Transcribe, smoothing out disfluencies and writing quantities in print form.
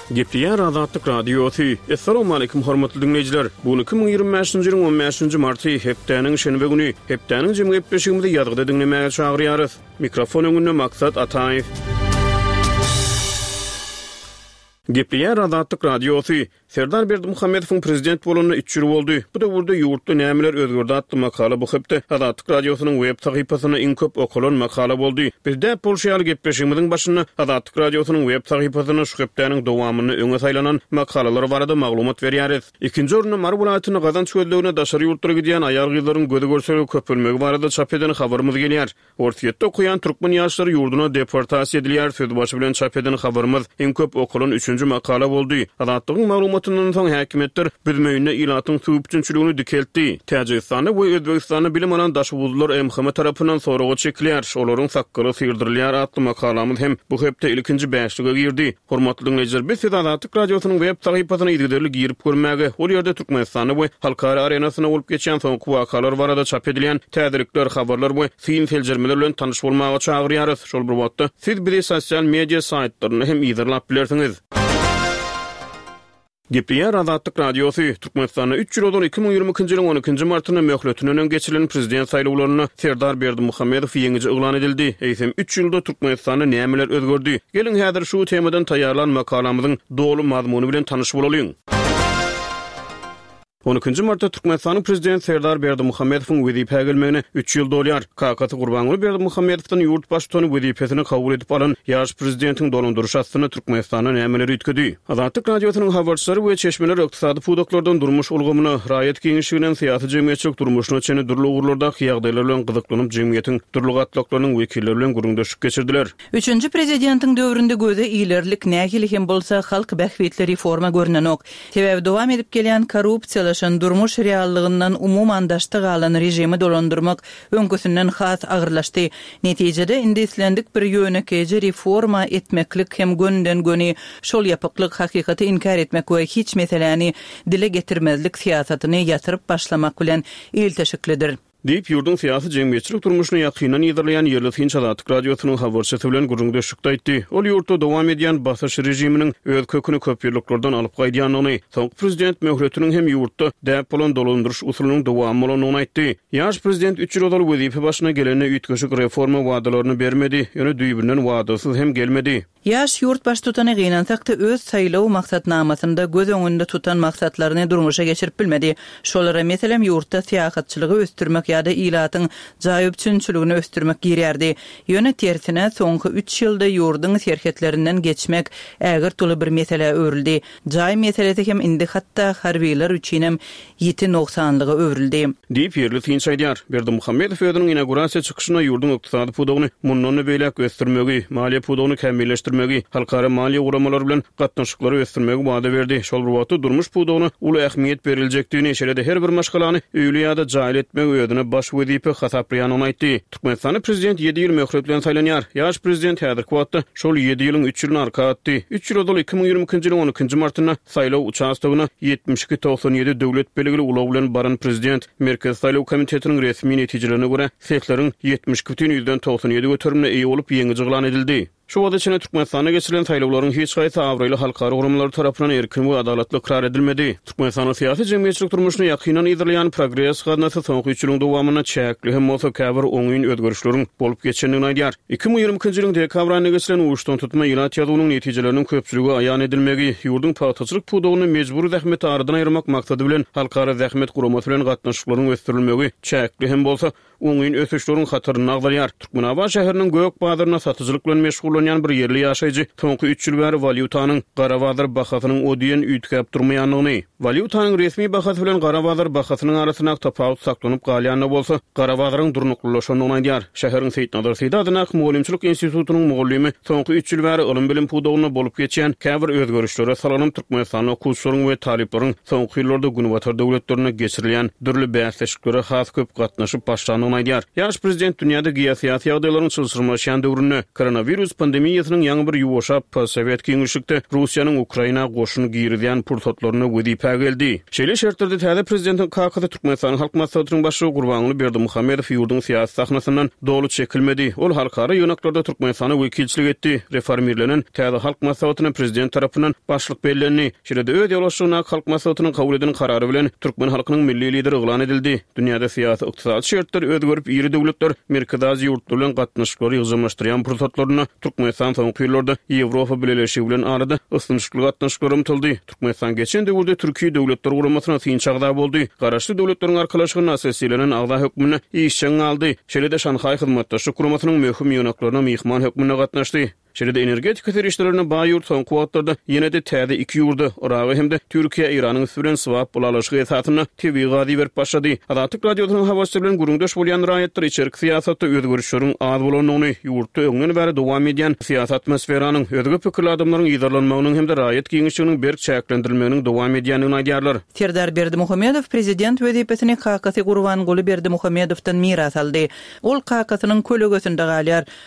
Gepleyen Azatlyk Radiosu. Assalamu alaykum hormatly dinleyijiler. Bu 2025-nji ýylyň 15-nji marty hepdeniň şenbe güni. Hepdeniň jemgy gepleşigimizi ýazgyda dinlemäge çagyrýarys. Mikrofon öňünde Maksat Ataýew. Gepleyen Azatlyk Radiosu. Serdar Berdimuhammedowyň prezident bolanyna 3 ýyl boldy. Bu döwürde ýurtda nämeler özgördi atly makala bu hepde Azatlyk Radiosynyň web sahypasyna iň köp okulan makala boldy. Bizde Polşaýaly gepleşigimiziň başyna Azatlyk Radiosynyň web sahypasyna şu hepdeniň dowamyny öňe saýlanan makalalar barada maglumat berýäris. Ikinji orunda Mar welaýatyna gazan çöldügine daşary ýurtlara gidýän aýal gyzlaryň gözi görseligi köpelmegi barada çap eden habarymyz gelýär. Ortiýetde okuyan türkmen ýaşlary ýurduna deportasiýa edilýär. Söz başı bilen çap eden habarymyz iň köp okulan 3-nji makala boldy. Azatlygyň maglumatynyň soň häkimetler bilmeýine ilatyň süýüpçünçiligini dikeltdi. Täjikistany we Özbegistany bilim alan daşwuzlar MHM tarapyndan soragy çekilýär. Olaryň saklygy sygdyrylýar atly makalamyz hem bu hepde ilkinji bäşlige girdi. Hormatly dinleyijiler, biz Azatlyk Radiosynyň web sahypasyna ýigderli girip görmäge, ol ýerde Türkmenistany we halkara arenasyna bolup geçen soňky wakalar barada çap edilýän täzirikler, habarlar we film teljermeler bilen tanyş bolmagy çagyrýarys. Şol bir wagtda siz bizi sosial media saýtlaryny hem ýygyрлap bilersiňiz. Gepleyen Azatlyk Radiosu. Türkmenistanyň 3 ýyl 2022-nji ýylyň 12-nji martyna möhletiniň geçirilen prezident saýlawlaryna Serdar Berdimuhammedow ýeňiji eglan edildi. Eýsem 3 ýylda Türkmenistanyň nämeler özgördi? Gelin häzir şu temadan taýýarlan makalamyzyň dolu mazmuny bilen tanyş bolalyň. 12-nji martda Türkmenistanyň prezident Serdar Berdimuhammedowyň wezipe gelmegine 3 ýyl dolýar. Kakaty Gurbanguly Berdimuhammedowdyň ýurt başçylygyny wezipesini kabul edip alan ýaş prezidentiň dolandyrýaş astyny Türkmenistanyň nämeleri ütkedi. Azatlyk Radiosynyň habarçylary we çeşmeler ykdysady pudoklardan durmuş ulgamyna, raýat keňişliginiň syýasy jemgyýetçilik durmuşyna çene durly ugurlarda ýagdaýlar bilen gyzyklanyp jemgyýetiň durly gatlaklarynyň wekilleri bilen guruldaşyk geçirdiler. 3-nji prezidentiň döwründe göze ilerlik nähili hem bolsa halk bähwetli reforma görnenok. Sebäbi dowam edip gelýän korrupsiýa durmuş reallygyndan umumandaşdyk alan rejimi dolandyrmak öňküsinden has agyrlaşdy. Netijede indi islendik bir ýönekeje reforma etmeklik hem gönden göni şol ýapyklyk hakykaty inkar etmek we hiç meseleni dile getirmezlik siýasatyny ýatyryp başlamak bilen ilteşiklidir. Diýip ýurdun syýasy jemgyýetçilik durmuşyny ýakynan ýyzarlayan ýerli Finç Azatlyk Radiosynyň habarçysy bilen guruldaşykda aýtdy. Ol ýurtda dowam edýän basaş rejiminiň öz köküni köp ýyllardan alyp gaýdýanyny, soňky prezident möhretiniň hem ýurtda däp bolan dolandyryş usulynyň dowamy bolanyny aýtdy. Ýaş prezident 3 ýyl ol wezipe başyna gelene üýtgeşik reforma wadalaryny bermedi, ýöne düýbünden wadasyz hem gelmedi. Ýaş ýurt baş tutany gynansakda öz saýlaw maksatnamasynda göz öňünde tutan maksatlaryny durmuşa geçirip bilmedi. Şolara meselem ýurtda siýasatçylygy östürmek ýa-da ilatyň jaýypçynçylygyny östürmek girýärdi. Ýöne tersine soňky 3 ýylda ýurdun serketlerinden geçmek ägir tuly bir mesele öwrüldi. Jaý meselesi hem indi hatda harbiýler üçin hem ýeti noksanlygy öwrüldi. Diýip ýerli Finç aýdýar. Berdimuhammedow ýöňüň inaugurasiýa çykyşyna ýurdun ykdysady pudogyny mundan beýlek östürmegi, maliýe pudogyny kämmilleşdirmegi, halkara maliýe guramalary bilen gatnaşyklary östürmegi wada berdi. Şol bir wagtda durmuş pudogyna uly ähmiýet berilejekdigini, şeýle her bir maşgalany öýle ýa-da jaýyl etmek öýüdüne baş wezipe hasaplaýanyny aýtdy. Türkmenistanyň prezident 7 ýyl möhret bilen saýlanýar. Ýaş prezident häzirki wagtda şol 7 ýylyň 3 ýylyny arka atdy. 3 ýyl 2022-nji ýylyň 12-nji martyna saýlaw uçastygyna 72-97 döwlet belgili ulaw bilen baran prezident Merkez Saýlaw Komitetiniň resmi netijelerine görä sehleriň 72,97 götürümine eýe bolup ýeňiji eglan edildi. Şu wagtda çene Türkmenistana geçirilen saýlawlaryň hiç gaýta awraýly halkara gurumlary tarapyndan erkin we adalatly ikrar edilmedi. Türkmenistanyň syýasy jemgyýetçilik durmuşyny ýakynan ýyzarlayan progress gadnasy soňky 3 ýylyň dowamyna çäkli hem bolsa käbir oňyn özgörüşleriň bolup geçenini aýdýar. 2020-nji ýylyň dekabr aýyna geçirilen uwuşdan tutma ýylat ýazywynyň netijeleriniň köpçüligi aýan edilmegi, ýurdun paýtagçylyk pudogyny mejburi zähmet aradan aýyrmak maksady bilen halkara zähmet guramasy bilen gatnaşyklaryň östürilmegi çäkli hem bolsa oňyn ösüşleriň hatyryny agdarýar. Türkmenaba şäheriniň Gök bazaryna satyjylyk bilen meşgullanýan bir yerli ýaşaýjy soňky 3 ýyl bäri valyutanyň Garabazar bahasynyň ödýen üýtgäp durmaýanlygyny, valyutanyň resmi bahasy bilen Garabazar bahasynyň arasyna tapawut saklanyp galýanyny bolsa, Garabazaryň durnuklulaşanyny aýdýar. Şäheriň Seýtnazar Seýda adyna Mugallimçilik institutynyň mugallimi soňky 3 ýyl bäri ilim bilim pudogyna bolup geçen käbir özgörüşlere salanyp Türkmenistanyň okuwçylaryň we taliplaryň soňky ýyllarda günübatar döwletlerine geçirilýän dürli bäsleşiklere has köp gatnaşyp başlanyny aýdýar. Ýaş prezident dünýäde geosiýasy ýagdaýlaryň çylşyrmaşýan döwründe koronavirus pandemiýasynyň ýaňy bir ýuwaşap Sowet Giňişlikde Russiýanyň Ukraina goşuny girýän pursatlaryna wedipa geldi. Şeýle şertlerde täze prezidentiň kakada Türkmenistanyň halk maslahatynyň başlygy Gurbanuly Berdimuhammedow ýurdun syýasat sahnasyndan dolu çekilmedi. Ol halkara ýöneklarda Türkmenistana wekilçilik etdi. Reformirlenen täze halk maslahatyna prezident tarapyndan başlyk bellenli. Şeýle-de öz ýoluşyna halk maslahatynyň kabul edilen karary bilen Türkmen halkynyň milli lideri ýylan edildi. Dünýäde syýasat ykdysady şertler özgerip ýeri döwletler merkezi ýurtlar bilen gatnaşyklary ýygymlaşdyrýan pursatlaryna Türkmenistan soňky ýyllarda Ýewropa bileşigi bilen arada ysynçyklary gatnaşyklary umtyldy. Türkmenistan geçen döwürde Türkiýe döwletleri guramasyna synçagda boldy. Garaşly döwletleriň arkalaşygyna asasylanan agda hökmüne işçiň aldy. Şeýle-de Şanhay hyzmatdaşlyk guramasynyň möhüm ýöneklerine mehman hökmüne gatnaşdy. Şeýle-de energetika terişlerine baý ýurt soňky wagtlarda ýene-de täze iki ýurda Iragy hemde Türkiýe Iranyň süren swap bulalaşygy esatyna TV gady berip başlady. Adatyk radiosynyň hawasy bilen gurungdaş bolýan raýatlar içerik syýasatda özgörüşleriň az bolanyny ýurtda öňden bäri dowam edýän syýasat atmosferanyň özgä pikirli adamlaryň ýydarlanmagynyň hemde raýat giňişiginiň berk çäklendirilmeginiň dowam edýänini aýdýarlar. Serdar Berdimuhammedow prezident wezipetini Kakasy Gurbanuly Berdimuhammedowdan miras aldy. Ol Kakasynyň kölegesinde galýar.